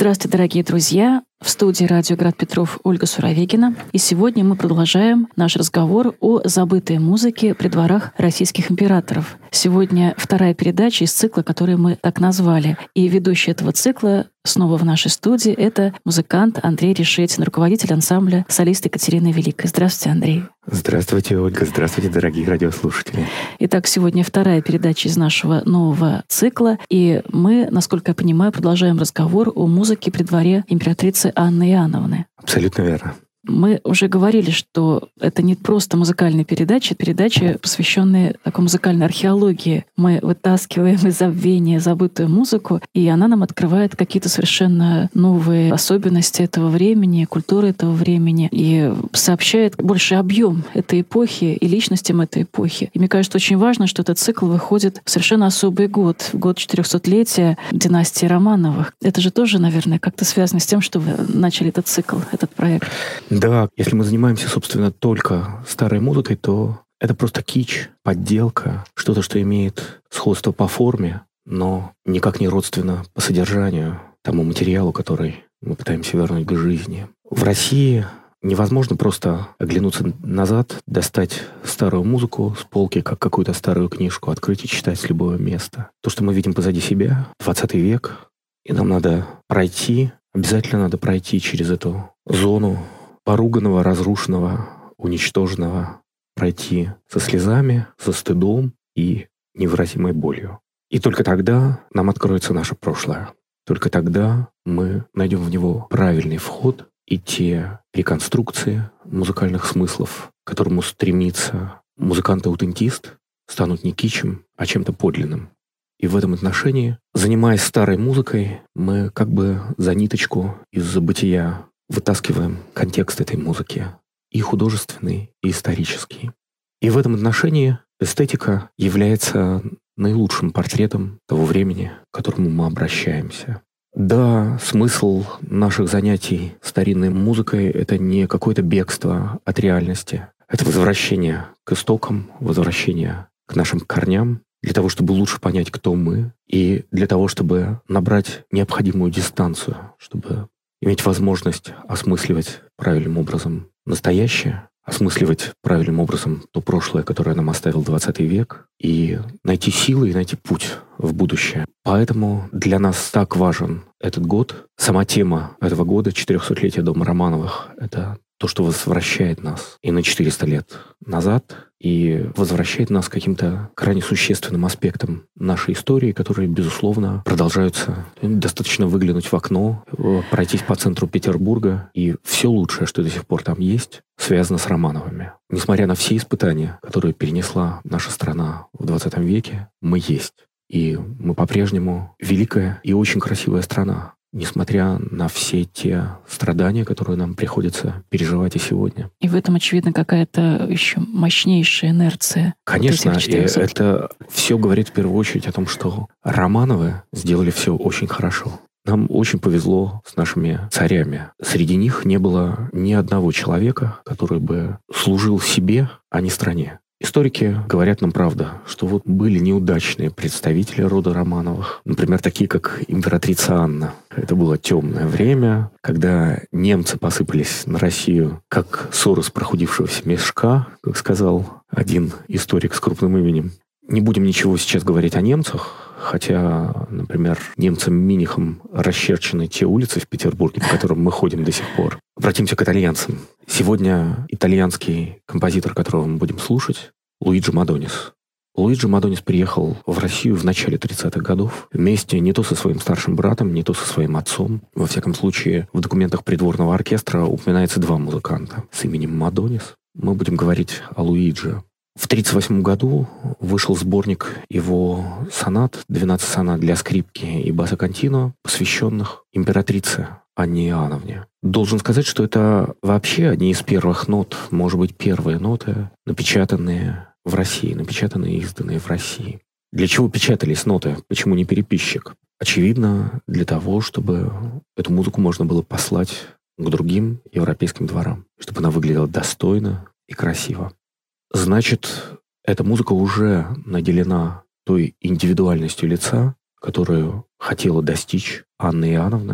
Здравствуйте, дорогие друзья! В студии «Радио Град Петров» Ольга Суровегина. И сегодня мы продолжаем наш разговор о забытой музыке при дворах российских императоров. Сегодня вторая передача из цикла, который мы так назвали. И ведущий этого цикла снова в нашей студии — это музыкант Андрей Решетин, руководитель ансамбля «Солист Екатерины Великой». Здравствуйте, Андрей. Здравствуйте, Ольга. Здравствуйте, дорогие радиослушатели. Итак, сегодня вторая передача из нашего нового цикла. И мы, насколько я понимаю, продолжаем разговор о музыке при дворе императрицы Анны Иоанновны. Абсолютно верно. Мы уже говорили, что это не просто музыкальная передача, передача, посвященная такой музыкальной археологии. Мы вытаскиваем из забвения забытую музыку, и она нам открывает какие-то совершенно новые особенности этого времени, культуры этого времени, и сообщает больший объем этой эпохи и личностям этой эпохи. И мне кажется, очень важно, что этот цикл выходит в совершенно особый год, в год 400-летия династии Романовых. Это же тоже, наверное, как-то связано с тем, что вы начали этот цикл, этот проект. Да, если мы занимаемся, собственно, только старой музыкой, то это просто кич, подделка, что-то, что имеет сходство по форме, но никак не родственно по содержанию тому материалу, который мы пытаемся вернуть к жизни. В России невозможно просто оглянуться назад, достать старую музыку с полки, как какую-то старую книжку, открыть и читать с любого места. То, что мы видим позади себя, 20 век, и нам надо пройти, обязательно надо пройти через эту зону поруганного, разрушенного, уничтоженного, пройти со слезами, со стыдом и невыразимой болью. И только тогда нам откроется наше прошлое. Только тогда мы найдем в него правильный вход, и те реконструкции музыкальных смыслов, к которому стремится музыкант-аутентист, станут не кичем, а чем-то подлинным. И в этом отношении, занимаясь старой музыкой, мы как бы за ниточку из забытия вытаскиваем контекст этой музыки, и художественный, и исторический. И в этом отношении эстетика является наилучшим портретом того времени, к которому мы обращаемся. Да, смысл наших занятий старинной музыкой — это не какое-то бегство от реальности. Это возвращение к истокам, возвращение к нашим корням, для того, чтобы лучше понять, кто мы, и для того, чтобы набрать необходимую дистанцию, чтобы иметь возможность осмысливать правильным образом настоящее, осмысливать правильным образом то прошлое, которое нам оставил 20 век, и найти силы и найти путь в будущее. Поэтому для нас так важен этот год. Сама тема этого года, 400-летие дома Романовых, это то, что возвращает нас и на 400 лет назад, и возвращает нас к каким-то крайне существенным аспектам нашей истории, которые, безусловно, продолжаются. Достаточно выглянуть в окно, пройтись по центру Петербурга, и все лучшее, что до сих пор там есть, связано с Романовыми. Несмотря на все испытания, которые перенесла наша страна в 20 веке, мы есть. И мы по-прежнему великая и очень красивая страна, несмотря на все те страдания, которые нам приходится переживать и сегодня. И в этом, очевидно, какая-то еще мощнейшая инерция. Конечно, и это все говорит в первую очередь о том, что Романовы сделали все очень хорошо. Нам очень повезло с нашими царями. Среди них не было ни одного человека, который бы служил себе, а не стране. Историки говорят нам правду, что вот были неудачные представители рода Романовых, например, такие, как императрица Анна. Это было темное время, когда немцы посыпались на Россию, как ссор из прохудившегося мешка, как сказал один историк с крупным именем. Не будем ничего сейчас говорить о немцах, хотя, например, немцам Минихом расчерчены те улицы в Петербурге, по которым мы ходим до сих пор. Обратимся к итальянцам. Сегодня итальянский композитор, которого мы будем слушать, Луиджи Мадонис. Луиджи Мадонис приехал в Россию в начале 30-х годов вместе не то со своим старшим братом, не то со своим отцом. Во всяком случае, в документах придворного оркестра упоминается 2 музыканта с именем Мадонис. Мы будем говорить о Луиджи. В 1938 году вышел сборник его сонат, 12 сонат для скрипки и баса контино, посвященных императрице Анне Иоанновне. Должен сказать, что это вообще одни из первых нот, может быть, первые ноты, напечатанные в России, напечатанные и изданные в России. Для чего печатались ноты? Почему не переписчик? Очевидно, для того, чтобы эту музыку можно было послать к другим европейским дворам, чтобы она выглядела достойно и красиво. Значит, эта музыка уже наделена той индивидуальностью лица, которую хотела достичь Анна Иоанновна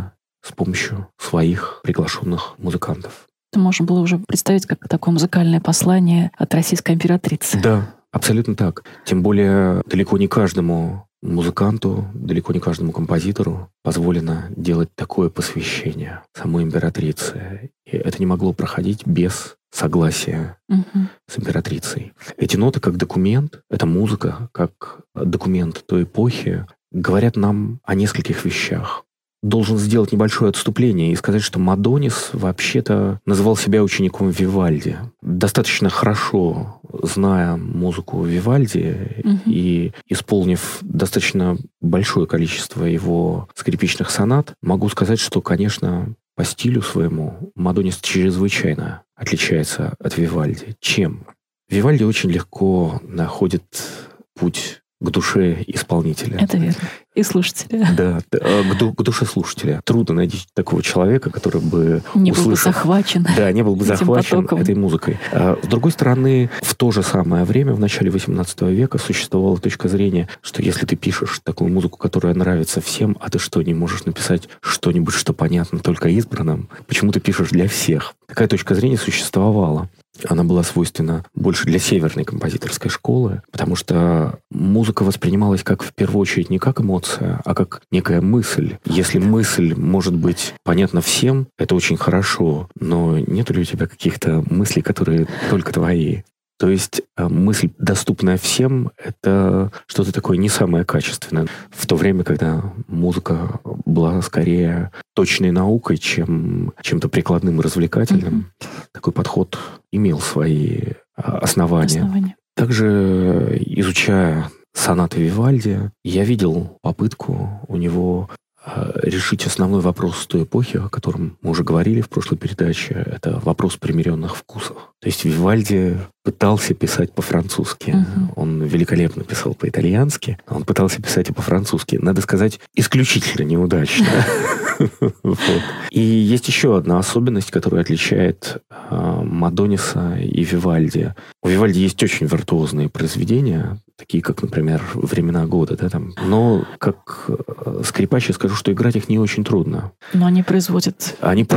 с помощью своих приглашенных музыкантов. Это можно было уже представить как такое музыкальное послание от российской императрицы. Да, абсолютно так. Тем более далеко не каждому музыканту, далеко не каждому композитору позволено делать такое посвящение самой императрице. И это не могло проходить без согласия с императрицей. Эти ноты как документ, эта музыка как документ той эпохи говорят нам о нескольких вещах. Должен сделать небольшое отступление и сказать, что Мадонис вообще-то называл себя учеником Вивальди. Достаточно хорошо зная музыку Вивальди и исполнив достаточно большое количество его скрипичных сонат, могу сказать, что, конечно, по стилю своему Мадонис чрезвычайно отличается от Вивальди. Чем? Вивальди очень легко находит путь к душе исполнителя. Это верно. И слушателя. Да, к душе слушателя. Трудно найти такого человека, который бы не был бы захвачен. Да, не был бы захвачен этой музыкой. С другой стороны, в то же самое время, в начале XVIII века, существовала точка зрения, что если ты пишешь такую музыку, которая нравится всем, а ты что, не можешь написать что-нибудь, что понятно только избранным? Почему ты пишешь для всех? Такая точка зрения существовала. Она была свойственна больше для северной композиторской школы, потому что музыка воспринималась как, в первую очередь, не как эмоция, а как некая мысль. Если мысль может быть понятна всем, это очень хорошо, но нет ли у тебя каких-то мыслей, которые только твои? То есть мысль, доступная всем, это что-то такое не самое качественное. В то время, когда музыка была скорее точной наукой, чем чем-то прикладным и развлекательным, такой подход имел свои основания. Также, изучая сонаты Вивальди, я видел попытку у него решить основной вопрос той эпохи, о котором мы уже говорили в прошлой передаче. Это вопрос примиренных вкусов. То есть Вивальди пытался писать по-французски. Он великолепно писал по-итальянски. Он пытался писать и по-французски. Надо сказать, исключительно неудачно. И есть еще одна особенность, которая отличает Мадониса и Вивальди. У Вивальди есть очень виртуозные произведения, такие как, например, «Времена года». Да, там. Но как скрипач я скажу, что играть их не очень трудно. Но они производят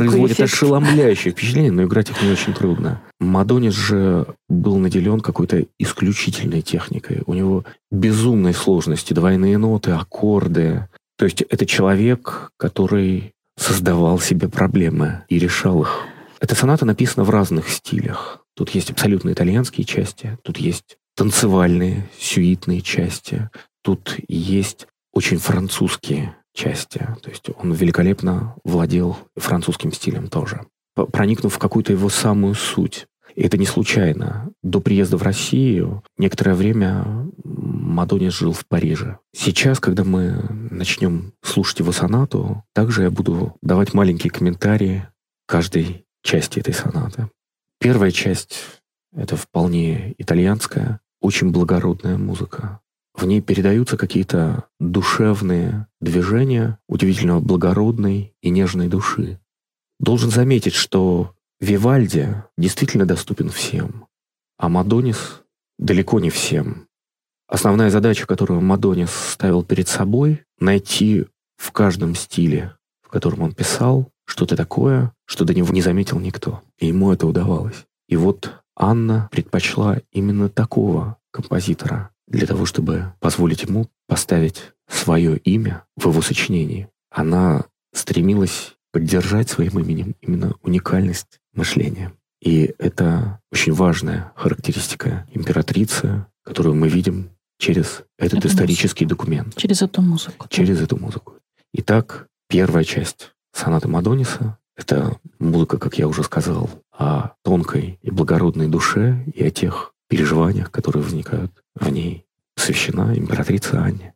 ошеломляющее впечатление, но играть их не очень трудно. Мадонис же был наделен какой-то исключительной техникой. У него безумной сложности, двойные ноты, аккорды. То есть это человек, который создавал себе проблемы и решал их. Эта соната написана в разных стилях. Тут есть абсолютно итальянские части, тут есть танцевальные, сюитные части, тут есть очень французские части. То есть он великолепно владел французским стилем тоже, проникнув в какую-то его самую суть. И это не случайно. До приезда в Россию некоторое время Мадонис жил в Париже. Сейчас, когда мы начнем слушать его сонату, также я буду давать маленькие комментарии каждой части этой сонаты. Первая часть — это вполне итальянская, очень благородная музыка. В ней передаются какие-то душевные движения удивительно благородной и нежной души. Должен заметить, что Вивальди действительно доступен всем, а Мадонис далеко не всем. Основная задача, которую Мадонис ставил перед собой, найти в каждом стиле, в котором он писал, что-то такое, что до него не заметил никто. И ему это удавалось. И вот Анна предпочла именно такого композитора для того, чтобы позволить ему поставить свое имя в его сочинении. Она стремилась поддержать своим именем именно уникальность мышления. И это очень важная характеристика императрицы, которую мы видим через этот исторический документ. Через эту музыку. Через эту музыку. Итак, первая часть сонаты Мадониса — это музыка, как я уже сказал, о тонкой и благородной душе и о тех переживаниях, которые возникают в ней. Посвящена императрице Анне.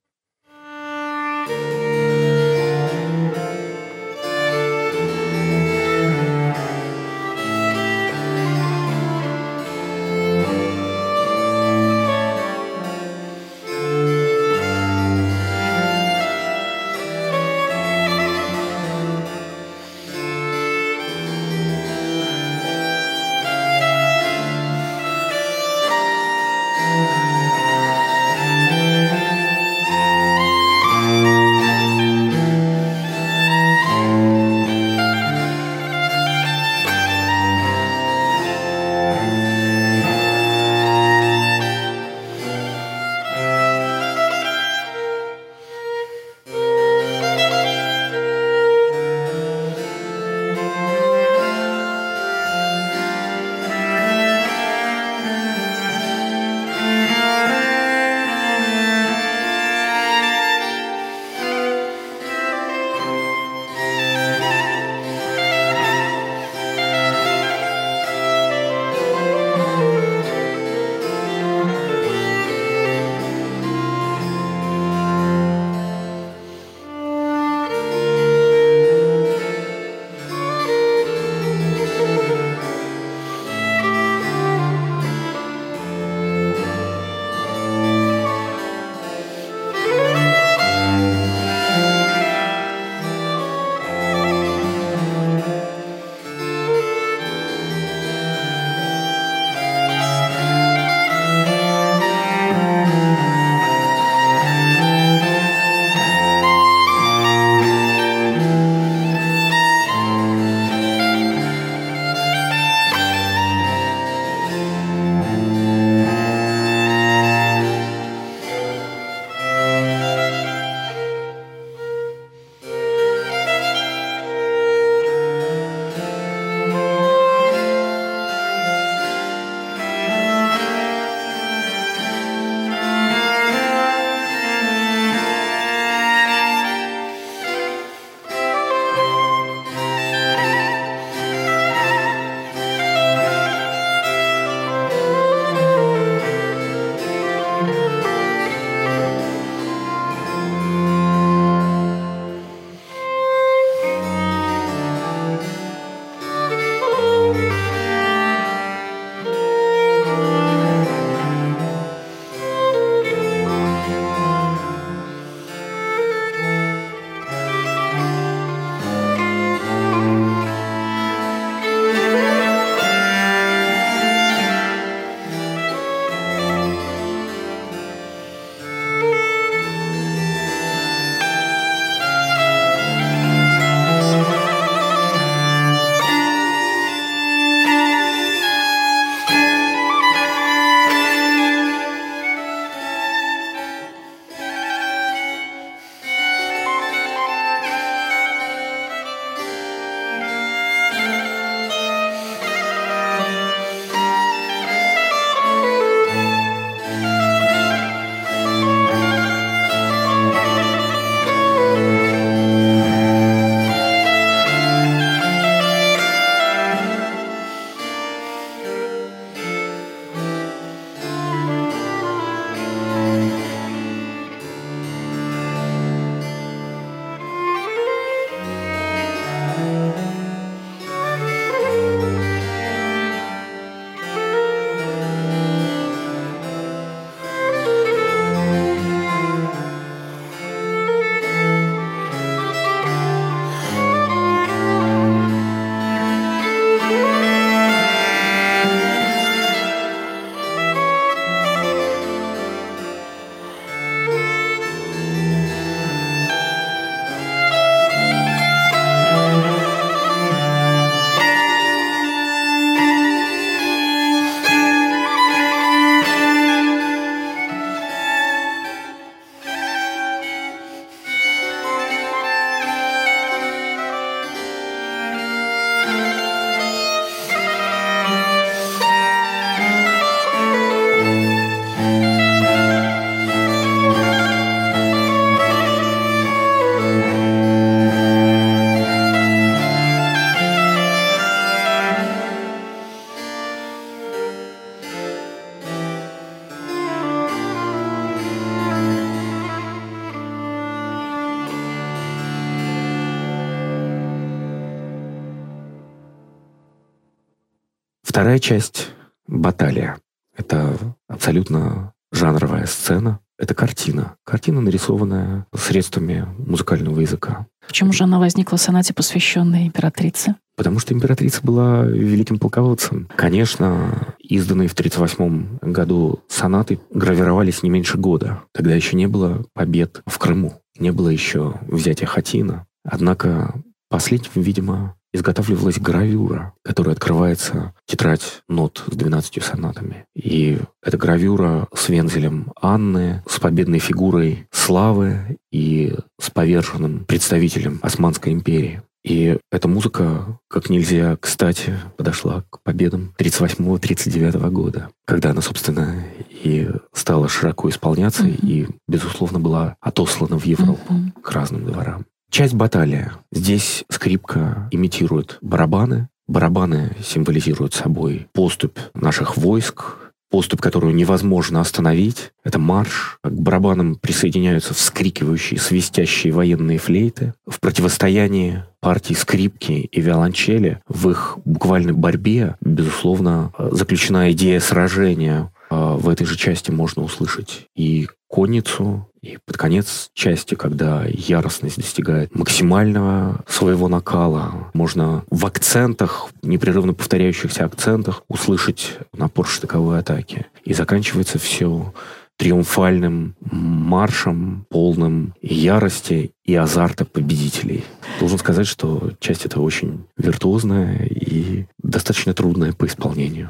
Вторая часть — баталия. Это абсолютно жанровая сцена. Это картина. Картина, нарисованная средствами музыкального языка. Почему же она возникла в сонате, посвященной императрице? Потому что императрица была великим полководцем. Конечно, изданные в 1938 году сонаты гравировались не меньше года. Тогда еще не было побед в Крыму, не было еще взятия Хатина. Однако последним, видимо, изготавливалась гравюра, которая открывается тетрадь нот с 12 сонатами. И эта гравюра с вензелем Анны, с победной фигурой Славы и с поверженным представителем Османской империи. И эта музыка как нельзя кстати подошла к победам 1938-1939 года, когда она, собственно, и стала широко исполняться и, безусловно, была отослана в Европу к разным дворам. Часть баталия. Здесь скрипка имитирует барабаны. Барабаны символизируют собой поступь наших войск, поступь, которую невозможно остановить. Это марш. К барабанам присоединяются вскрикивающие, свистящие военные флейты. В противостоянии партии скрипки и виолончели в их буквальной борьбе, безусловно, заключена идея сражения. В этой же части можно услышать и конницу, и под конец части, когда яростность достигает максимального своего накала, можно в акцентах, непрерывно повторяющихся акцентах, услышать напор штыковой атаки. И заканчивается все триумфальным маршем, полным ярости и азарта победителей. Должен сказать, что часть эта очень виртуозная и достаточно трудная по исполнению.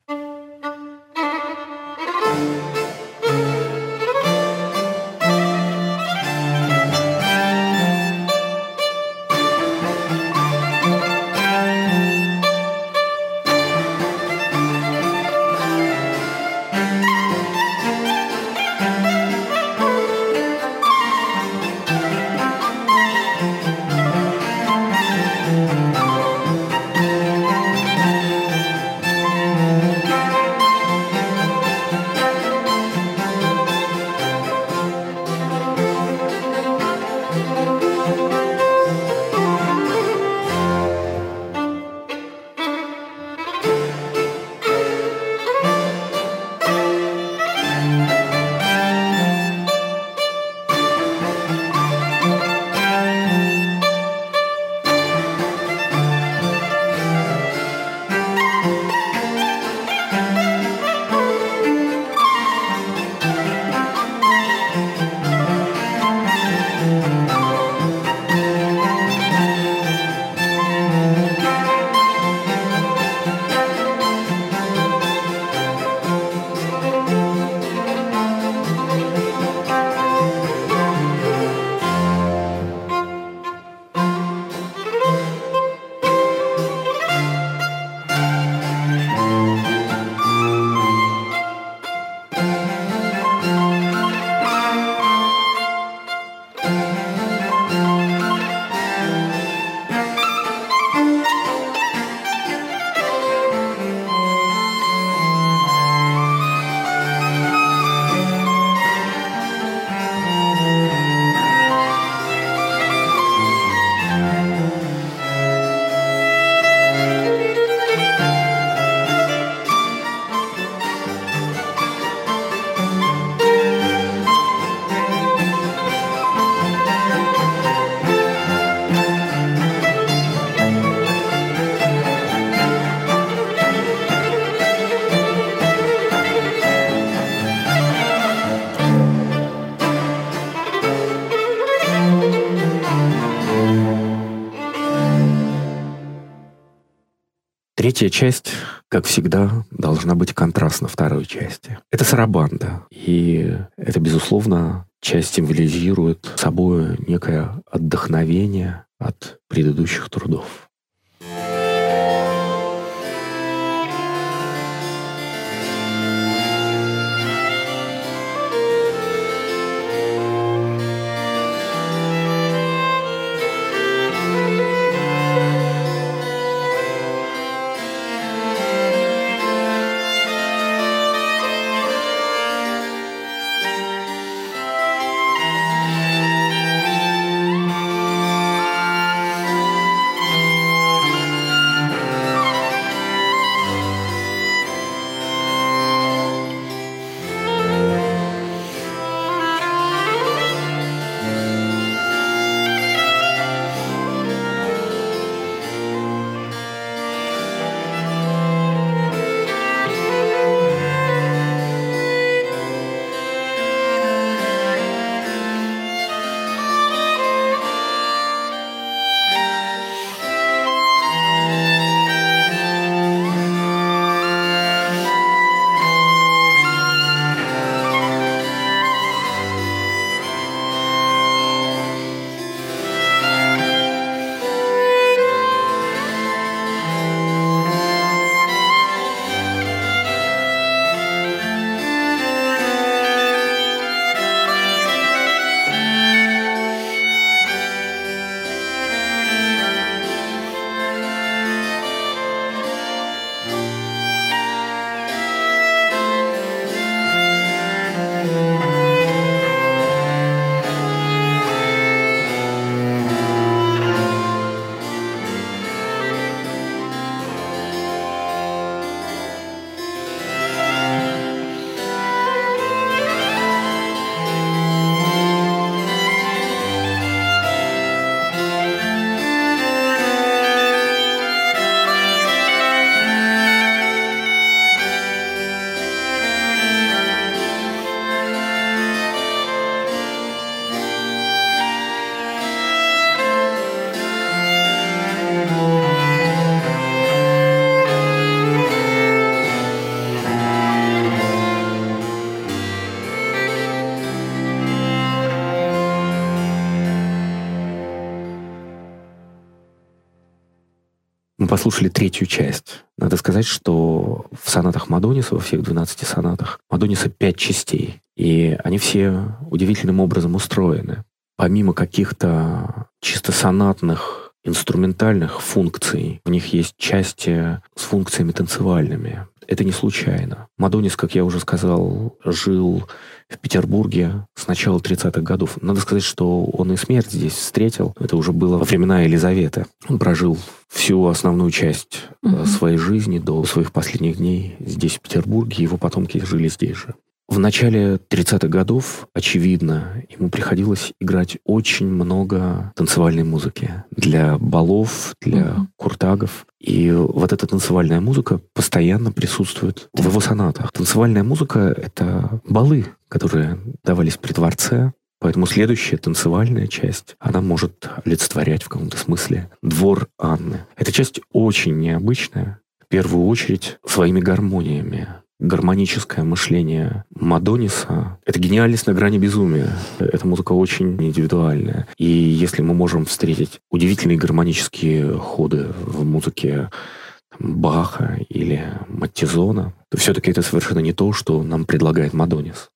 Третья часть, как всегда, должна быть контрастна второй части. Это сарабанда. И это, безусловно, часть символизирует собой некое отдохновение от предыдущих трудов. Мы послушали третью часть. Надо сказать, что в сонатах Мадониса, во всех 12 сонатах, Мадониса 5 частей. И они все удивительным образом устроены. Помимо каких-то чисто сонатных, инструментальных функций, в них есть части с функциями танцевальными. Это не случайно. Мадонис, как я уже сказал, жил в Петербурге с начала 30-х годов. Надо сказать, что он и смерть здесь встретил. Это уже было во времена Елизаветы. Он прожил всю основную часть своей жизни до своих последних дней здесь, в Петербурге. Его потомки жили здесь же. В начале 30-х годов, очевидно, ему приходилось играть очень много танцевальной музыки для балов, для куртагов. И вот эта танцевальная музыка постоянно присутствует в его сонатах. Танцевальная музыка — это балы, которые давались при дворце. Поэтому следующая танцевальная часть, она может олицетворять в каком-то смысле двор Анны. Эта часть очень необычная, в первую очередь своими гармониями. Гармоническое мышление Мадониса — это гениальность на грани безумия. Эта музыка очень индивидуальная. И если мы можем встретить удивительные гармонические ходы в музыке Баха или Маттизона, то все-таки это совершенно не то, что нам предлагает Мадонис.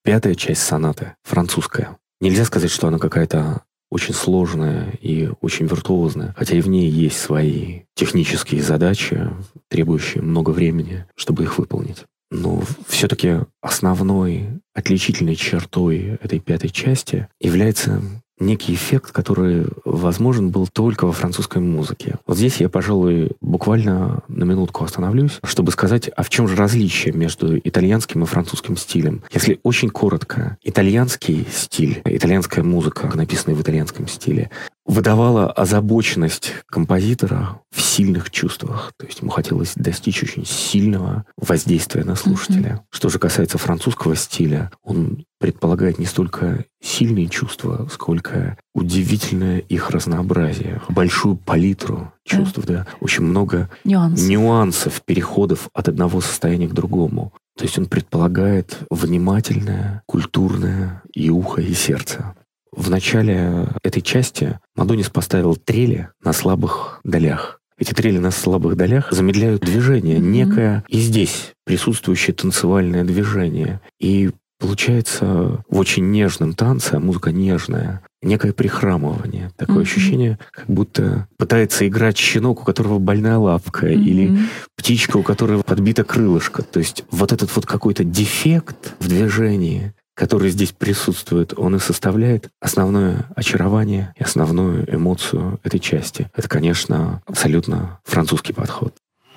5-я часть сонаты, французская. Нельзя сказать, что она какая-то очень сложная и очень виртуозная, хотя и в ней есть свои технические задачи, требующие много времени, чтобы их выполнить. Но все-таки основной отличительной чертой этой 5-й части является некий эффект, который возможен был только во французской музыке. Вот здесь я, пожалуй, буквально на минутку остановлюсь, чтобы сказать, а в чем же различие между итальянским и французским стилем. Если очень коротко, итальянский стиль, итальянская музыка, написанная в итальянском стиле, выдавала озабоченность композитора в сильных чувствах. То есть ему хотелось достичь очень сильного воздействия на слушателя. Что же касается французского стиля, он предполагает не столько сильные чувства, сколько удивительное их разнообразие, большую палитру чувств, да. Очень много нюансов, переходов от одного состояния к другому. То есть он предполагает внимательное, культурное и ухо, и сердце. В начале этой части Мадонис поставил трели на слабых долях. Эти трели на слабых долях замедляют движение, некое и здесь присутствующее танцевальное движение. И получается в очень нежном танце, а музыка нежная, некое прихрамывание. Такое ощущение, как будто пытается играть щенок, у которого больная лапка, или птичка, у которой подбито крылышко. То есть вот этот вот какой-то дефект в движении, который здесь присутствует, он и составляет основное очарование и основную эмоцию этой части. Это, конечно, абсолютно французский подход.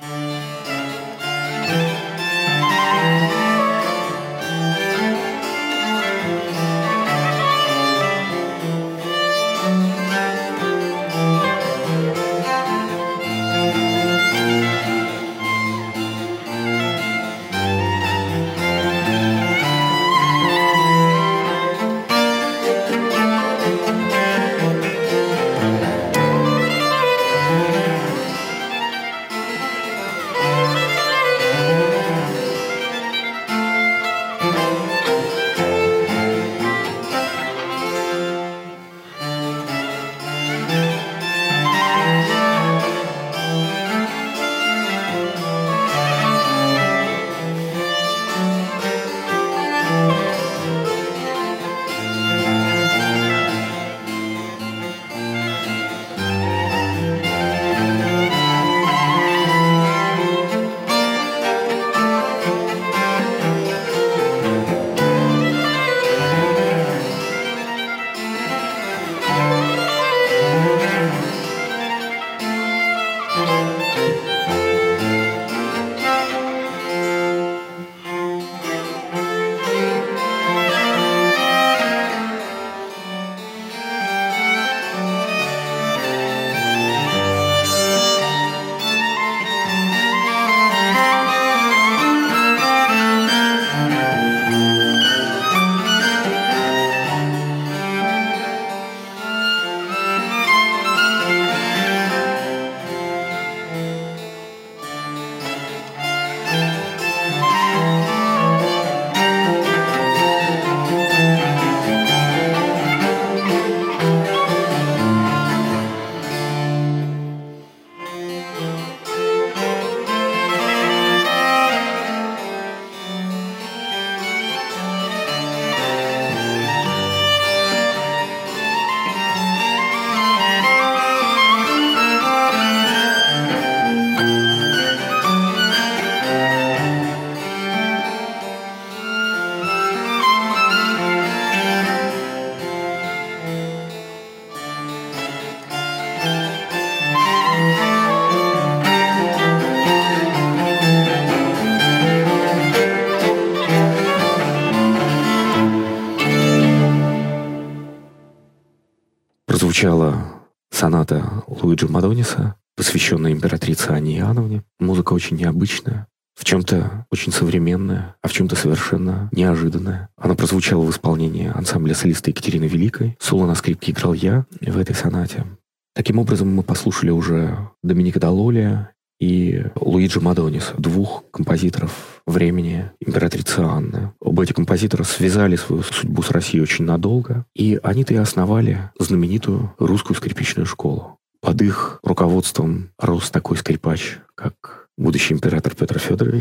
Прозвучала соната Луиджи Мадониса, посвященная императрице Анне Иоанновне. Музыка очень необычная, в чем-то очень современная, а в чем-то совершенно неожиданная. Она прозвучала в исполнении ансамбля солиста Екатерины Великой. Соло на скрипке играл я в этой сонате. Таким образом, мы послушали уже Доминика Даллолия и Луиджи Мадониса, двух композиторов времени императрицы Анны. Оба эти композитора связали свою судьбу с Россией очень надолго, и они-то и основали знаменитую русскую скрипичную школу. Под их руководством рос такой скрипач, как будущий император Петр Федорович,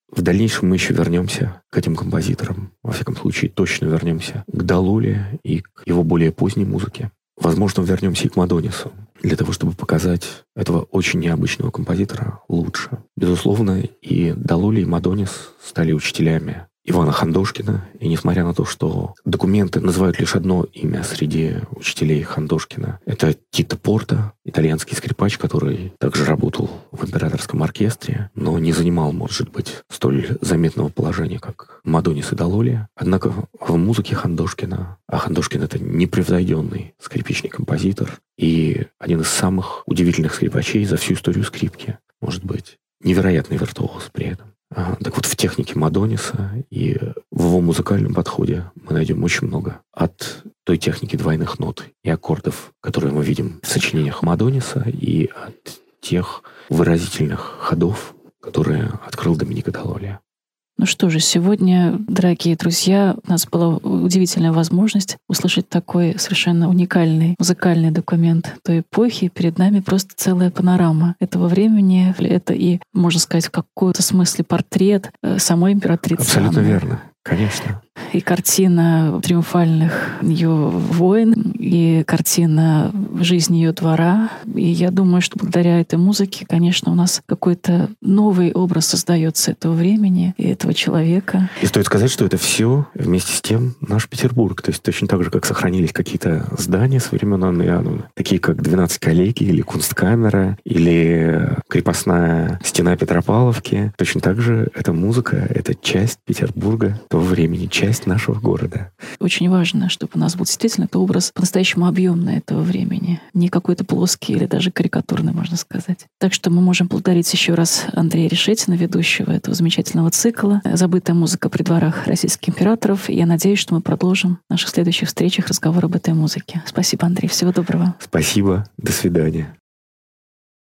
В дальнейшем мы еще вернемся к этим композиторам. Во всяком случае, точно вернемся к Далоле и к его более поздней музыке. Возможно, вернемся и к Мадонису, для того, чтобы показать этого очень необычного композитора лучше. Безусловно, и Далоли, и Мадонис стали учителями Ивана Хандошкина, и несмотря на то, что документы называют лишь одно имя среди учителей Хандошкина, это Тито Порто, итальянский скрипач, который также работал в императорском оркестре, но не занимал, может быть, столь заметного положения, как Мадонис и Далоли. Однако в музыке Хандошкина, а Хандошкин — это непревзойденный скрипичный композитор и один из самых удивительных скрипачей за всю историю скрипки, может быть, невероятный виртуоз при этом. Так вот, в технике Мадониса и в его музыкальном подходе мы найдем очень много от той техники двойных нот и аккордов, которые мы видим в сочинениях Мадониса, и от тех выразительных ходов, которые открыл Доменико Далоли. Ну что же, сегодня, дорогие друзья, у нас была удивительная возможность услышать такой совершенно уникальный музыкальный документ той эпохи. Перед нами просто целая панорама этого времени. Это и, можно сказать, в каком-то смысле портрет самой императрицы Абсолютно Анны. Верно. Конечно. И картина триумфальных ее войн, и картина жизни ее двора. И я думаю, что благодаря этой музыке, конечно, у нас какой-то новый образ создается этого времени и этого человека. И стоит сказать, что это все вместе с тем наш Петербург. То есть точно так же, как сохранились какие-то здания со времен Анны Иоанновны, такие как 12 коллегий, или Кунсткамера, или крепостная стена Петропавловки. Точно так же эта музыка — это часть Петербурга того времени, часть нашего города. Очень важно, чтобы у нас был действительно это образ по-настоящему объемный этого времени. Не какой-то плоский или даже карикатурный, можно сказать. Так что мы можем благодарить еще раз Андрея Решетина, ведущего этого замечательного цикла «Забытая музыка при дворах российских императоров». И я надеюсь, что мы продолжим в наших следующих встречах разговор об этой музыке. Спасибо, Андрей. Всего доброго. Спасибо. До свидания.